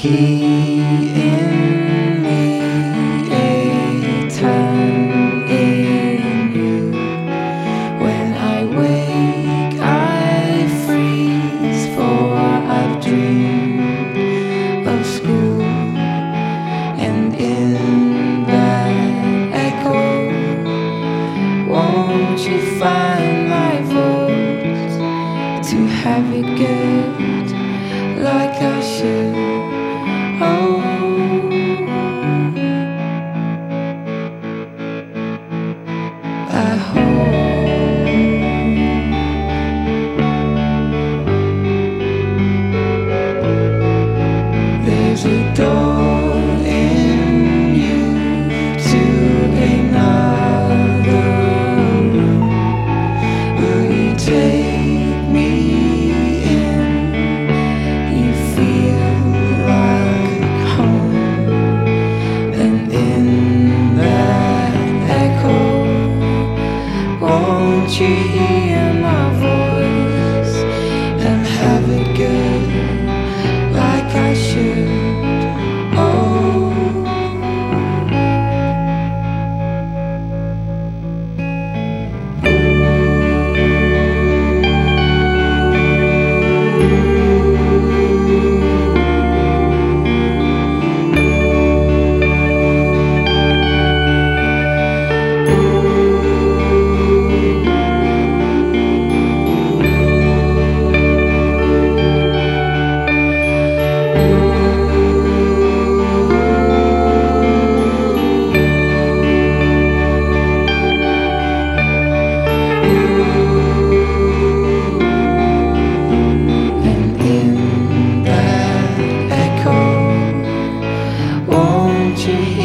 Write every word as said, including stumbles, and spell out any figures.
He in me, a turn in you. When I wake, I freeze, for I've dreamed of school, and in that echo, won't you find my voice to have it good like I should? Oh, I hope there's a door in you to another room. Will you take me in? You feel like home, and in that echo, won't you hear my voice and have it good like I should? Oh, and in that echo, won't you hear